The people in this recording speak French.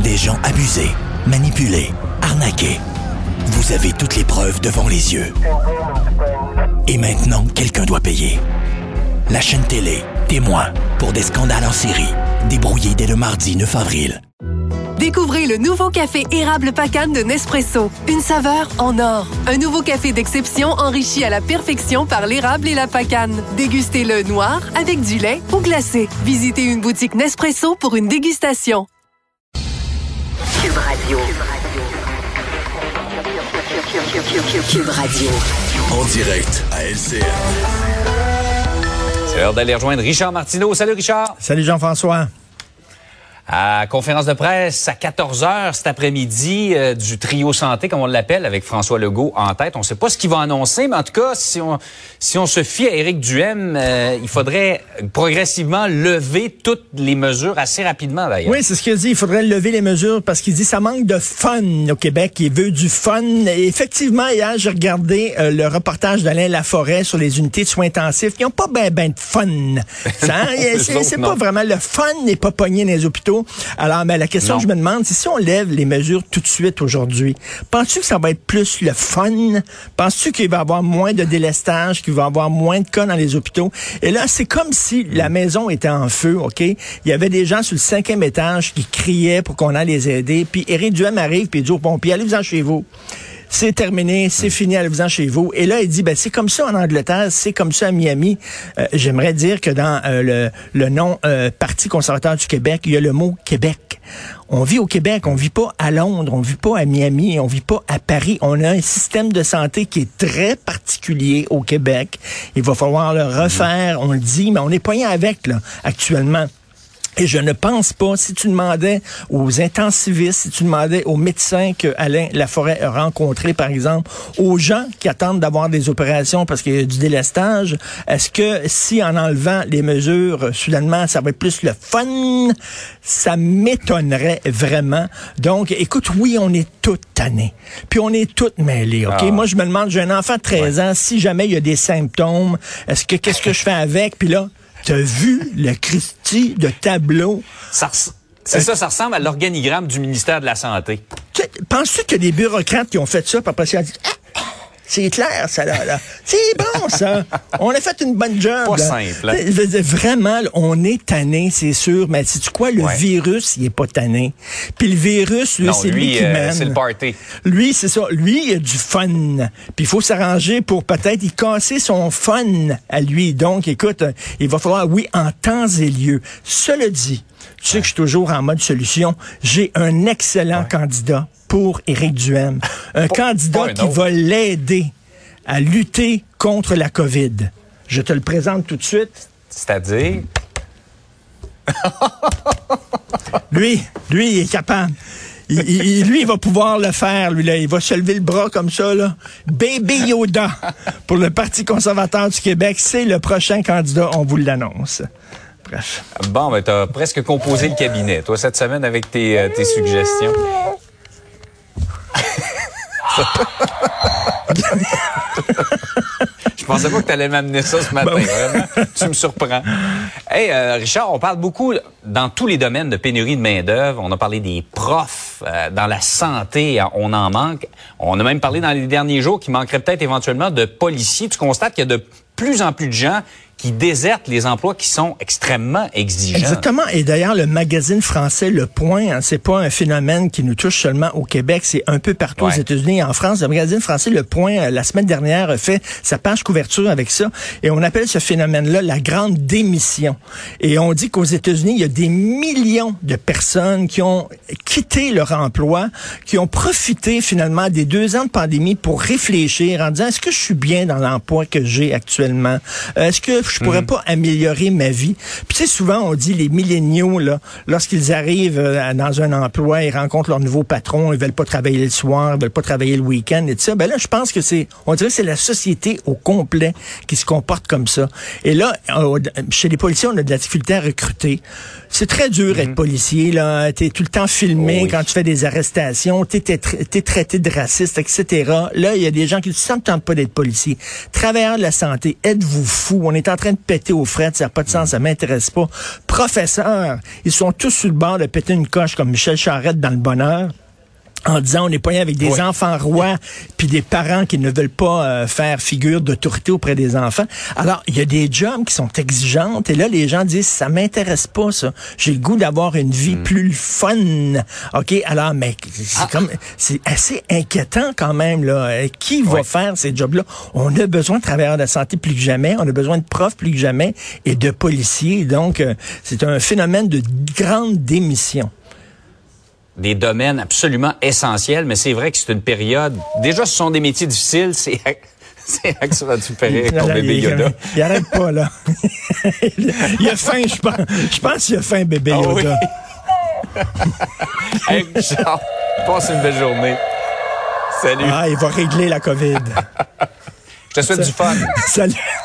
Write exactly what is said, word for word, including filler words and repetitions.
des gens abusés, manipulés, arnaqués. Vous avez toutes les preuves devant les yeux. Et maintenant, quelqu'un doit payer. La chaîne télé, témoin, pour des scandales en série, débrouillés dès le mardi neuf avril. Découvrez le nouveau café érable Pacane de Nespresso. Une saveur en or. Un nouveau café d'exception enrichi à la perfection par l'érable et la Pacane. Dégustez-le noir, avec du lait ou glacé. Visitez une boutique Nespresso pour une dégustation. Cube Radio. Cube Radio. En direct à L C N. C'est l'heure d'aller rejoindre Richard Martineau. Salut Richard. Salut Jean-François. À conférence de presse à quatorze heures cet après-midi euh, du trio santé, comme on l'appelle, avec François Legault en tête. On ne sait pas ce qu'il va annoncer, mais en tout cas, si on, si on se fie à Éric Duhaime, euh, il faudrait progressivement lever toutes les mesures assez rapidement, d'ailleurs. Oui, c'est ce qu'il dit. Il faudrait lever les mesures parce qu'il dit que ça manque de fun au Québec. Il veut du fun. Et effectivement, hier, j'ai regardé euh, le reportage d'Alain Laforêt sur les unités de soins intensifs. Ils n'ont pas ben, ben de fun. Ça, hein? c'est c'est pas vraiment le fun n'est pas pogné dans les hôpitaux. Alors, mais la question Non. que je me demande, c'est si on lève les mesures tout de suite aujourd'hui, penses-tu que ça va être plus le fun? Penses-tu qu'il va y avoir moins de délestage, qu'il va y avoir moins de cas dans les hôpitaux? Et là, c'est comme si la maison était en feu, OK? Il y avait des gens sur le cinquième étage qui criaient pour qu'on aille les aider. Puis Éric Duhaime arrive puis il dit aux pompiers, allez-vous-en chez vous. C'est terminé, c'est fini, allez-vous-en chez vous. Et là, il dit, ben c'est comme ça en Angleterre, c'est comme ça à Miami. Euh, j'aimerais dire que dans euh, le, le nom euh, Parti conservateur du Québec, il y a le mot Québec. On vit au Québec, on vit pas à Londres, on vit pas à Miami, on vit pas à Paris. On a un système de santé qui est très particulier au Québec. Il va falloir le refaire, on le dit, mais on est poigné avec, là, actuellement. Et je ne pense pas, si tu demandais aux intensivistes, si tu demandais aux médecins que Alain Laforêt a rencontrés, par exemple, aux gens qui attendent d'avoir des opérations parce qu'il y a du délestage, est-ce que si en enlevant les mesures, soudainement, ça va être plus le fun? Ça m'étonnerait vraiment. Donc, écoute, oui, on est toutes tannés. Puis on est toutes mêlées, OK? Ah. Moi, je me demande, j'ai un enfant de treize ouais. ans, si jamais il y a des symptômes, est-ce que qu'est-ce que je fais avec? Puis là, t'as vu le Christie de tableau? Ça res- c'est euh, ça, ça ressemble à l'organigramme du ministère de la Santé. Penses-tu qu'il y a des bureaucrates qui ont fait ça, puis après ça, ils ont dit, ah, c'est clair, ça, là, là. C'est bon, ça. On a fait une bonne job. Pas là. simple. Hein? Je veux dire, vraiment, on est tanné, c'est sûr, mais sais-tu quoi? Le ouais. virus, il est pas tanné. Puis le virus, lui, non, c'est lui, lui qui euh, mène. C'est le party. Lui, c'est ça. Lui, il a du fun. Puis il faut s'arranger pour peut-être y casser son fun à lui. Donc, écoute, il va falloir, oui, en temps et lieu. Cela dit, tu sais que je suis toujours en mode solution. J'ai un excellent ouais. candidat pour Éric Duhaime. Un pas, candidat pas un qui autre. va l'aider à lutter contre la COVID. Je te le présente tout de suite. C'est-à-dire? lui, lui, il est capable. Il, il, lui, il va pouvoir le faire, lui, là. Il va se lever le bras comme ça, là. Baby Yoda, pour le Parti conservateur du Québec. C'est le prochain candidat, on vous l'annonce. Bref. Bon, ben, t'as presque composé le cabinet, toi, cette semaine, avec tes, euh, tes suggestions. Je pensais pas que tu allais m'amener ça ce matin. Ben, vraiment. Tu me surprends. Hey, euh, Richard, on parle beaucoup dans tous les domaines de pénurie de main-d'œuvre. On a parlé des profs, euh, dans la santé, on en manque. On a même parlé dans les derniers jours qu'il manquerait peut-être éventuellement de policiers. Tu constates qu'il y a de plus en plus de gens qui désertent les emplois qui sont extrêmement exigeants. Exactement. Et d'ailleurs, le magazine français Le Point, hein, c'est pas un phénomène qui nous touche seulement au Québec, c'est un peu partout ouais. aux États-Unis et en France. Le magazine français Le Point, euh, la semaine dernière, a fait sa page couverture avec ça. Et on appelle ce phénomène-là la grande démission. Et on dit qu'aux États-Unis, il y a des millions de personnes qui ont quitté leur emploi, qui ont profité finalement des deux ans de pandémie pour réfléchir en disant, est-ce que je suis bien dans l'emploi que j'ai actuellement? Euh, est-ce que je pourrais mmh. pas améliorer ma vie? Puis tu sais, souvent, on dit les milléniaux, là, lorsqu'ils arrivent euh, dans un emploi, ils rencontrent leur nouveau patron, ils veulent pas travailler le soir, ils veulent pas travailler le week-end et tout ça. Ben là, je pense que c'est, on dirait que c'est la société au complet qui se comporte comme ça. Et là, euh, chez les policiers, on a de la difficulté à recruter. C'est très dur d'être mmh. policier, là. T'es tout le temps filmé oh oui. quand tu fais des arrestations, t'es, t'es, t'es traité de raciste, et cetera. Là, il y a des gens qui ne se sentent pas d'être policier. Travailleurs de la santé, êtes-vous fous? On est en train de péter aux frettes, ça n'a pas de sens, ça m'intéresse pas. Professeurs, ils sont tous sur le bord de péter une coche comme Michel Charette dans Le Bonheur, en disant on est pas avec des oui. enfants rois puis des parents qui ne veulent pas euh, faire figure d'autorité auprès des enfants. Alors, il y a des jobs qui sont exigeantes et là, les gens disent ça m'intéresse pas, ça. J'ai le goût d'avoir une vie mm. plus fun. OK? Alors, mais c'est ah. comme c'est assez inquiétant quand même, là. Qui va oui. faire ces jobs-là? On a besoin de travailleurs de santé plus que jamais. On a besoin de profs plus que jamais et de policiers. Donc, euh, c'est un phénomène de grande démission. Des domaines absolument essentiels, mais c'est vrai que c'est une période... Déjà, ce sont des métiers difficiles, c'est... C'est là que ça va te faire rire ton bébé Yoda. Il arrête pas, là. Il a faim, je pense. Je pense qu'il a faim, bébé Yoda. Ah oui. Hey, Richard, passe une belle journée. Salut. Ah, il va régler la COVID. Je te souhaite Ça... du fun. Salut.